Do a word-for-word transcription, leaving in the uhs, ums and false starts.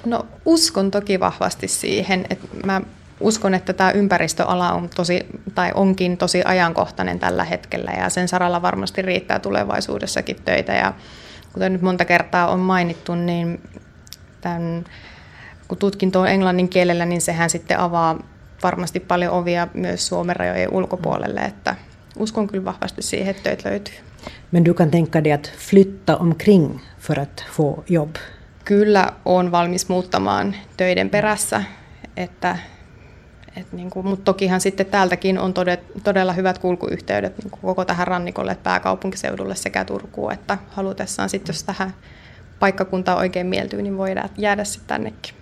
No uskon toki vahvasti siihen, että mä uskon, että tämä ympäristöala on tosi, tai onkin tosi ajankohtainen tällä hetkellä ja sen saralla varmasti riittää tulevaisuudessakin töitä. Ja kuten nyt monta kertaa on mainittu, niin tämän, kun tutkinto on englannin kielellä, niin sehän sitten avaa varmasti paljon ovia myös Suomen rajojen ulkopuolelle, että uskon kyllä vahvasti siihen, että töitä löytyy. Men du kan tänka dig att flytta omkring för att få jobb? Kyllä olen valmis muuttamaan töiden perässä, että, että niin kuin, mutta tokihan sitten täältäkin on todet, todella hyvät kulkuyhteydet niin kuin koko tähän rannikolle, että pääkaupunkiseudulle sekä Turkuun, että halutessaan sitten jos tähän paikkakuntaan oikein mieltyy, niin voidaan jäädä sitten tännekin.